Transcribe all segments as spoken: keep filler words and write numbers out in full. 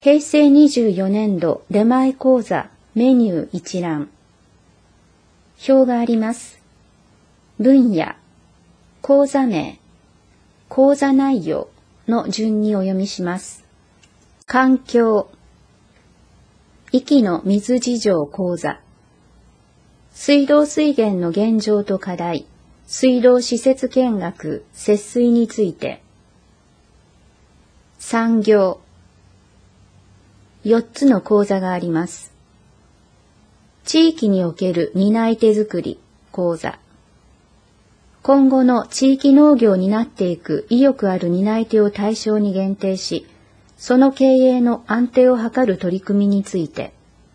へいせいにじゅうよねんど出前講座メニュー一覧。表があります。分野、講座名、講座内容の順にお読みします。環境、壱岐の水事情講座。水道水源の現状と課題、水道施設見学、節水について。産業、よっつの講座があります。地域における担い手づくり講座。今後の地域農業になっていく意欲ある担い手を対象に限定し、その経営の安定を図る取り組みについて。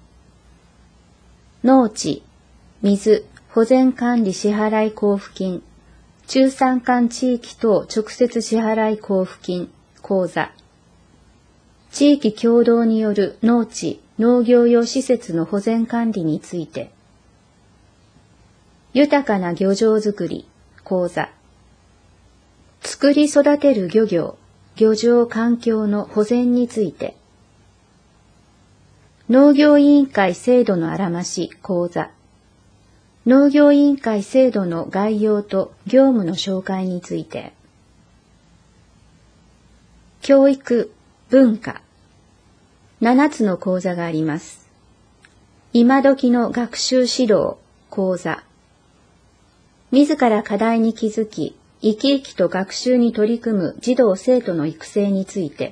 農地、水、保全管理支払い交付金、中山間地域等直接支払い交付金講座。地域協同による農地、農業用施設の保全管理について。豊かな漁場づくり講座。作り育てる漁業、漁場環境の保全について。農業委員会制度のあらまし講座。農業委員会制度の概要と業務の紹介について。教育、文化。ななつの講座があります。今時の学習指導講座。自ら課題に気づき、生き生きと学習に取り組む児童生徒の育成について。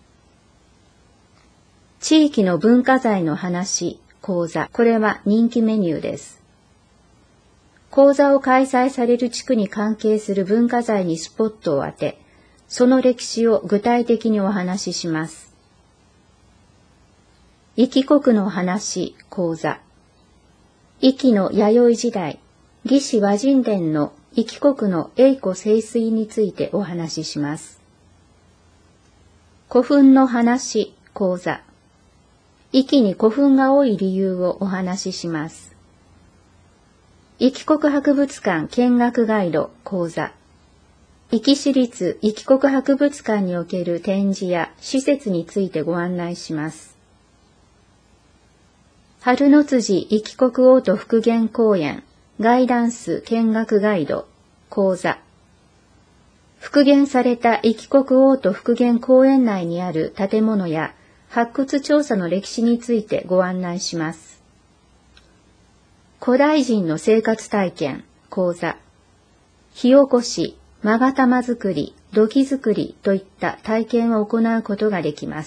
地域の文化財の話講座。これは人気メニューです。講座を開催される地区に関係する文化財にスポットを当て、その歴史を具体的にお話しします。壱岐国の話講座。壱岐の弥生時代、魏志倭人伝の壱岐国の栄枯盛衰についてお話しします。古墳の話講座。壱岐に古墳が多い理由をお話しします。壱岐国博物館見学ガイド講座。壱岐市立壱岐国博物館における展示や施設についてご案内します。春の辻壱岐国王都復元公園ガイダンス見学ガイド講座。復元された壱岐国王都復元公園内にある建物や発掘調査の歴史についてご案内します。古代人の生活体験講座。火起こし、勾玉作り、土器作りといった体験を行うことができます。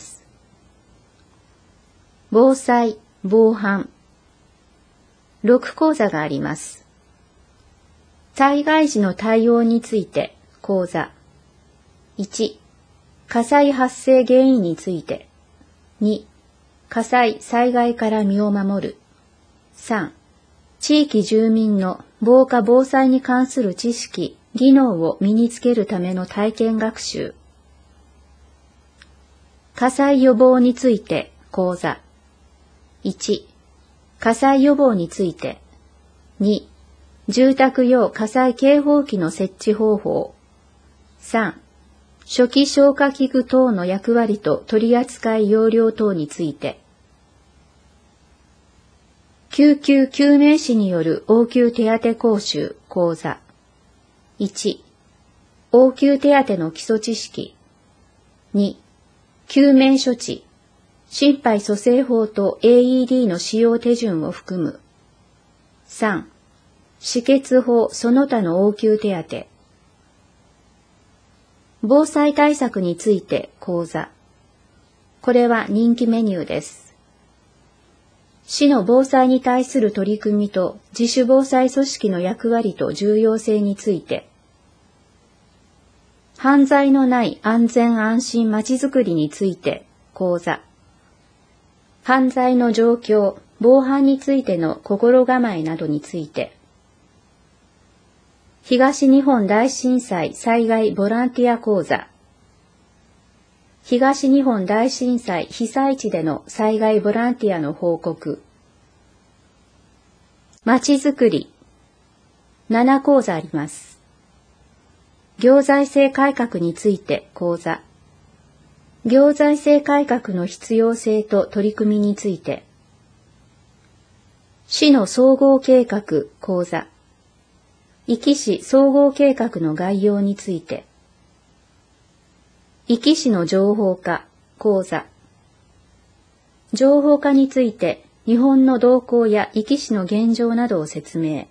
防災、防犯。ろく講座があります。災害時の対応について講座。いち、火災発生原因について。に、火災・災害から身を守る。さん、地域住民の防火・防災に関する知識、技能を身につけるための体験学習。火災予防について講座。いち、火災予防について。に、住宅用火災警報器の設置方法。さん、初期消火器具等の役割と取扱要領等について。救急救命士による応急手当講習講座。いち、応急手当の基礎知識。に、救命処置、心肺蘇生法と エーイーディー の使用手順を含む。さん、止血法その他の応急手当。防災対策について講座。これは人気メニューです。市の防災に対する取り組みと自主防災組織の役割と重要性について。犯罪のない安全安心まちづくりについて講座。犯罪の状況、防犯についての心構えなどについて。東日本大震災災害ボランティア講座。東日本大震災被災地での災害ボランティアの報告。まちづくり。なな講座あります。行財政改革について講座。 行財政改革の必要性と取り組みについて、市の総合計画講座、壱岐市総合計画の概要について、壱岐市の情報化講座、情報化について日本の動向や壱岐市の現状などを説明、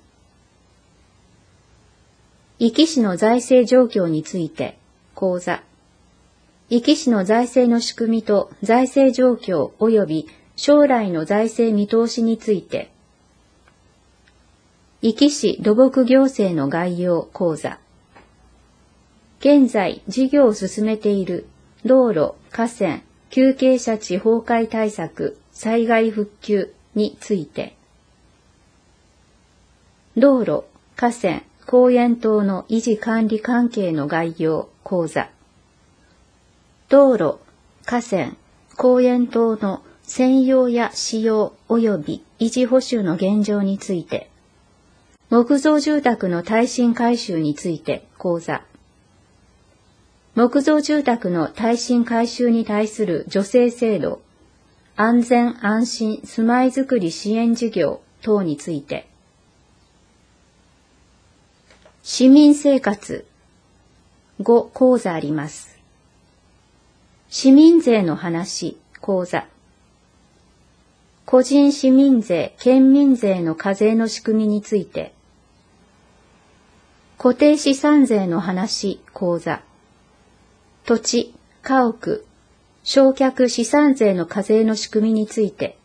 壱岐市の財政状況について講座、壱岐市の財政の仕組みと財政状況及び将来の財政見通しについて、壱岐市土木行政の概要講座、現在事業を進めている道路、河川、急傾斜地崩壊対策、災害復旧について、道路、河川、公園等の維持管理関係の概要講座、道路、河川、公園等の占用や使用及び維持補修の現状について、木造住宅の耐震改修について講座、木造住宅の耐震改修に対する助成制度、安全安心住まいづくり支援事業等について、市民生活ご講座あります。市民税の話講座、個人市民税、県民税の課税の仕組みについて、固定資産税の話講座、土地、家屋、償却資産税の課税の仕組みについて、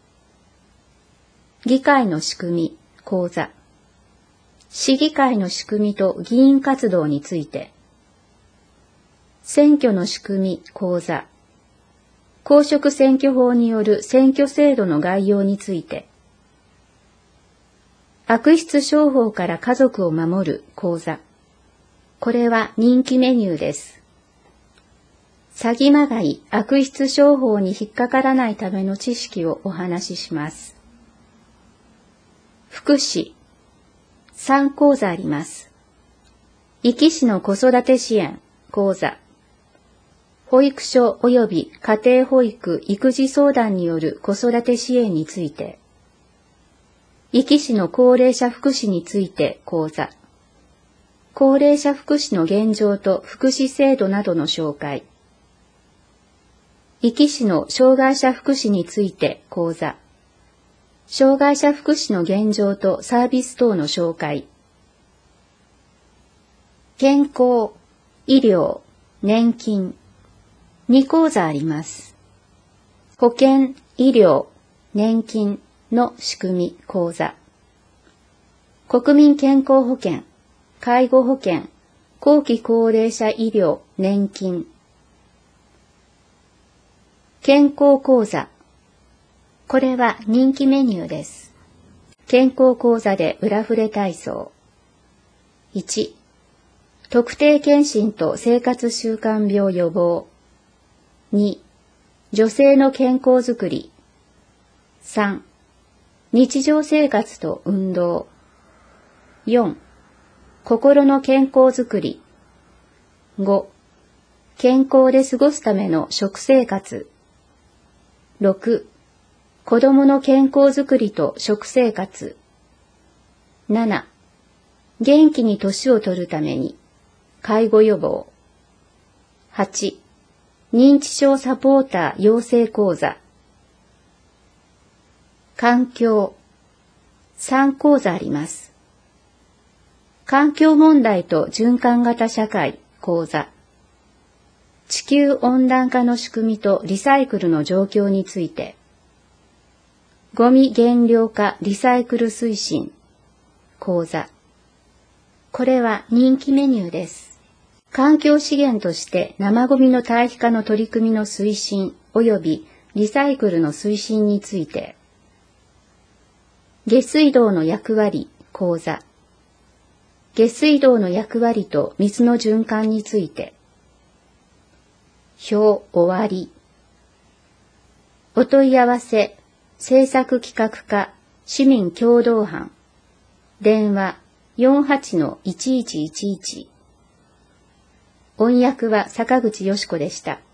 議会の仕組み講座、市議会の仕組みと議員活動について、選挙の仕組み講座、公職選挙法による選挙制度の概要について、悪質商法から家族を守る講座、これは人気メニューです。詐欺まがい、悪質商法に引っかからないための知識をお話しします。福祉、さん講座あります。壱岐市の子育て支援講座、保育所及び家庭保育・育児相談による子育て支援について、壱岐市の高齢者福祉について講座、高齢者福祉の現状と福祉制度などの紹介、壱岐市の障害者福祉について講座、障害者福祉の現状とサービス等の紹介、健康、医療、年金、に講座あります。保険、医療、年金の仕組み講座、国民健康保険、介護保険、後期高齢者医療、年金、健康講座。これは人気メニューです。健康講座で裏触れ体操。いち、特定健診と生活習慣病予防。に、女性の健康づくり。さん、日常生活と運動。よん、心の健康づくり。ご、健康で過ごすための食生活。ろく、子供の健康づくりと食生活。なな、元気に年を取るために介護予防。はち、認知症サポーター養成講座。環境、さん講座あります。環境問題と循環型社会講座。地球温暖化の仕組みとリサイクルの状況について。ゴミ減量化リサイクル推進講座。これは人気メニューです。環境資源として生ゴミの堆肥化の取り組みの推進及びリサイクルの推進について。下水道の役割講座。下水道の役割と水の循環について。表終わり。お問い合わせ、政策企画課、市民共同班。電話 よんはちのいちいちいちいち。音訳は坂口よし子でした。